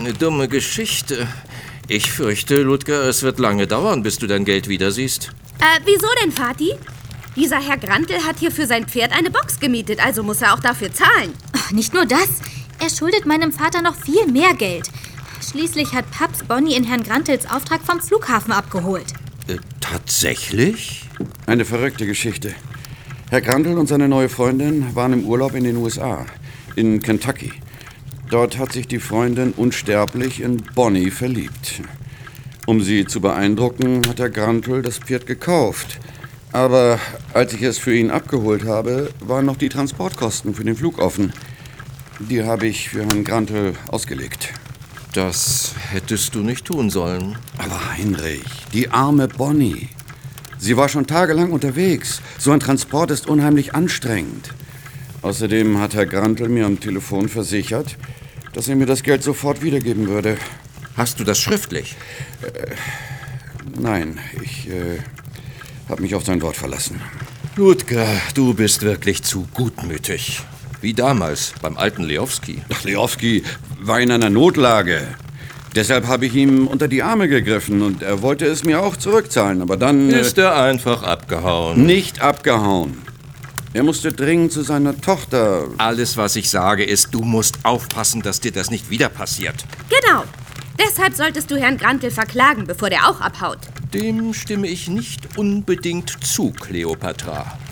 Eine dumme Geschichte. Ich fürchte, Ludger, es wird lange dauern, bis du dein Geld wieder siehst. Wieso denn, Vati? Dieser Herr Grantl hat hier für sein Pferd eine Box gemietet, also muss er auch dafür zahlen. Ach, nicht nur das, er schuldet meinem Vater noch viel mehr Geld. Schließlich hat Paps Bonnie in Herrn Grantls Auftrag vom Flughafen abgeholt. Tatsächlich? Eine verrückte Geschichte. Herr Grantl und seine neue Freundin waren im Urlaub in den USA, in Kentucky. Dort hat sich die Freundin unsterblich in Bonnie verliebt. Um sie zu beeindrucken, hat Herr Grantl das Pferd gekauft. Aber als ich es für ihn abgeholt habe, waren noch die Transportkosten für den Flug offen. Die habe ich für Herrn Grantl ausgelegt. Das hättest du nicht tun sollen. Aber Heinrich, die arme Bonnie. Sie war schon tagelang unterwegs. So ein Transport ist unheimlich anstrengend. Außerdem hat Herr Grantl mir am Telefon versichert, dass er mir das Geld sofort wiedergeben würde. Hast du das schriftlich? Nein, ich habe mich auf sein Wort verlassen. Ludger, du bist wirklich zu gutmütig. Wie damals beim alten Leowski. Ach, Leowski war in einer Notlage. Deshalb habe ich ihm unter die Arme gegriffen und er wollte es mir auch zurückzahlen, aber dann... Ist er einfach abgehauen? Nicht abgehauen. Er musste dringend zu seiner Tochter. Alles, was ich sage, ist, du musst aufpassen, dass dir das nicht wieder passiert. Genau. Deshalb solltest du Herrn Grantl verklagen, bevor der auch abhaut. Dem stimme ich nicht unbedingt zu, Kleopatra.